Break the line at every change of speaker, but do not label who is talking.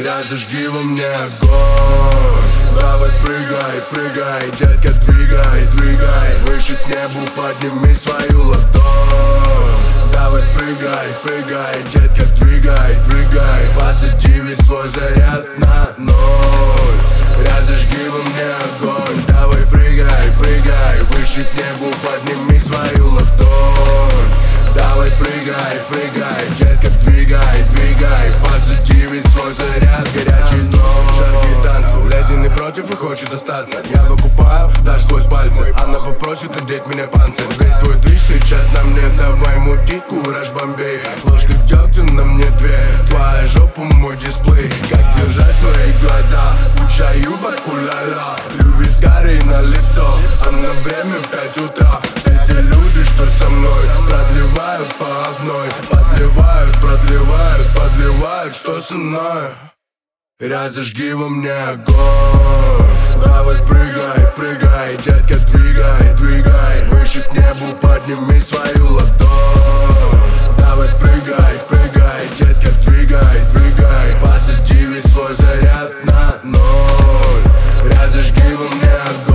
Разожги во мне огонь. Давай прыгай, прыгай, детка, двигай, двигай. Выше к небу подними свою ладонь. Давай прыгай, прыгай, детка, двигай, двигай. Посади весь свой заряд на ноль. Разожги во мне огонь. Давай прыгай, прыгай, выше к небу подними свою ладонь. Давай прыгай, прыгай, детка, двигай, двигай. Посади весь свой заряд, горячий ночь, жаркие танцы. Леди не против и хочет остаться. Я выкупаю, дашь сквозь пальцы. Она попросит одеть меня панцирь. Весь твой движ сейчас на мне. Давай мути, кураж, бомбей. Ложка дегтя на мне две. Твоя жопа мой дисплей. Как держать свои глаза? Пуча юбок, уля-ля. Лювис Гарри на лицо. А на время 5 утра. Все те люди, что со мной, продлевают по одной. Подливают, продлевают, подливают, что со мной. Разожги во мне огонь. Давай прыгай, прыгай, детка, двигай, двигай. Выше к небу подними свою ладонь. Давай прыгай, прыгай, детка, двигай, двигай. Посади весь свой заряд на ноль. Разожги во мне огонь.